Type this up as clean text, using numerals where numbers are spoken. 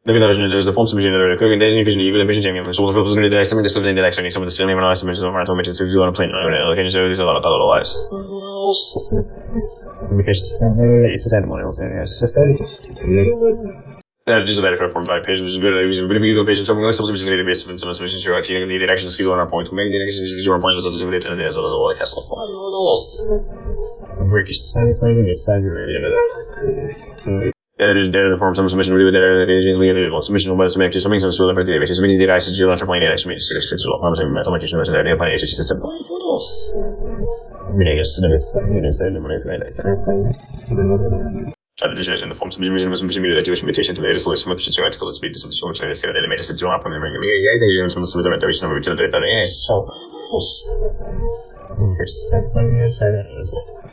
Dus de fondsen beginnen er ook in deze visie die willen beginnen jammer. Soms veel verschillende directies met de studenten directie niet soms de slim maar als mensen maar met het zo aan plan. Geen zo is al alles. Because it's a ceremonial dus de werk van bij pages is willen we pages sommige soms is het best van soms misschien zo die directions skill on our point to make directions is your point dat is het en dat is al castle. Work is dus de vorm soms misschien willen we de leren wat misschien wel te maken something zo dat de is mini directions je laat point directions is het zo maar zijn met automatische mensen daar bij is systeem. Dus in de vorm van misschien dat je meditation te leren is met je artikel is beetje soms zijn er elementen die zo happen en jij denkt je soms met de meditation over te doen dat is zo